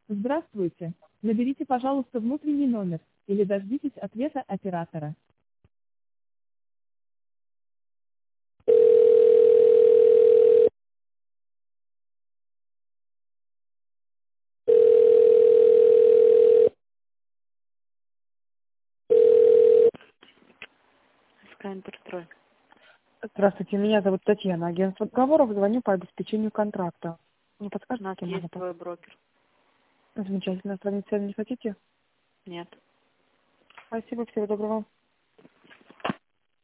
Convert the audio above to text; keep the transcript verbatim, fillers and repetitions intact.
Здравствуйте. Наберите, пожалуйста, внутренний номер или дождитесь ответа оператора. Скайнтерстрой. Здравствуйте, меня зовут Татьяна, агентство договоров, звоню по обеспечению контракта. Не У подскажете, нас кем есть могу по- свой брокер. Замечательно, сравнить цены не хотите? Нет. Спасибо, всего доброго.